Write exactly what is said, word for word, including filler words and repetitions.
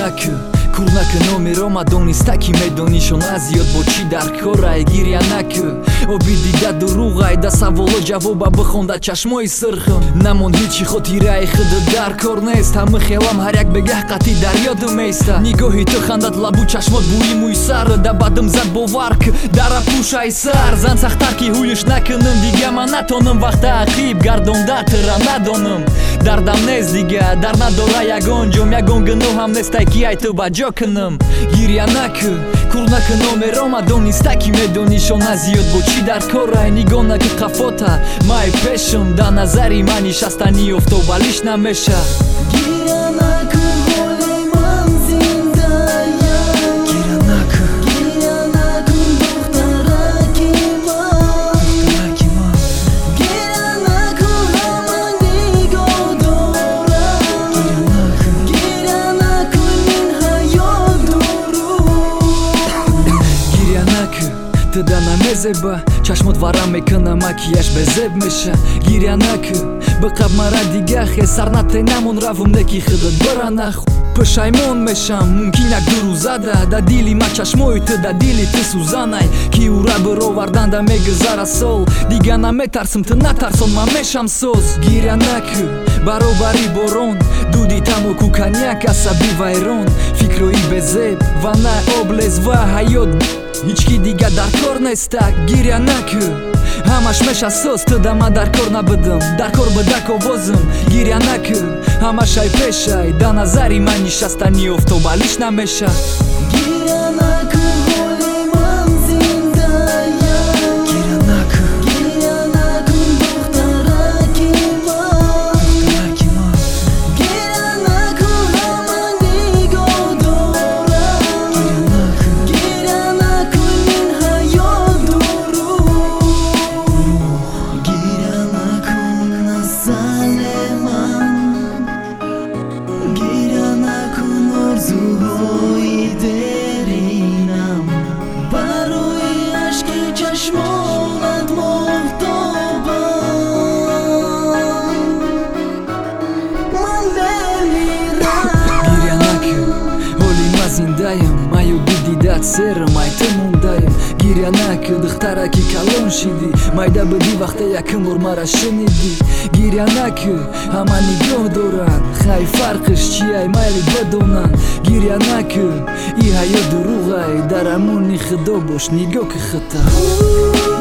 гирянак курнак номеро мадонистаки медонишон аз зиёд бо чӣ дар корай гирянак оби дида дуруғай да саволо ҷавоба бихонда чашмои сирхм намон ҳичи хотираи хид дар кор нест ҳама хелам ҳар як бегаҳ қатӣ дар ёдам места нигоҳи ту хандат лабу чашмот бӯи мӯи сар да бадам зад боварк дара пӯшаи сар зан сахтар ки ҳуюш накунам дига ман натонам вақта ақиб гардонда тира надонам дардам нест дига дар надора ягон ҷом ягон гуноҳам нестай ки ай ту ба ҷо кунам гирянак курнак номеро мадонистаки медонишон аз зиёд бо чӣ дар корай нигонаки қафота май пешам да назари ман нишастани офтобалиш намеша туда намезеба чашмот варам мекунам макияж безеб меша гирянак биқаб мара дигаҳе сарнате намон равм неки хидат биранах пушаймон мешам мумкин як ду рӯзада да дили ма чашмои ту да дили ту сӯзанай ки ура бироварданда мегузара сол дига наметарсам ту натарсон ман мешам соз гирянак баробари борон дуди тамоку коньяк асаби вайрон фикрои безеб ва на облез ва ҳаёт ҳеч ки дига дар кор неста гирянак ҳамаш меша соз ту да ман дар кор набудам дар кор будак овозам гирянак ҳамашай пешай да назари ман нишастани офтобалиш намеша зиндаям маю бидидат серам ай ту мондаям гирянак духтараки калон шиди майда буди вақте якум бор мара шуниди гирянак ҳама нигоҳ доранд хай фарқиш чиай майли бадонанд гирянак и ҳаёт дуруғай дар амони худо бош нигоҳ ки хата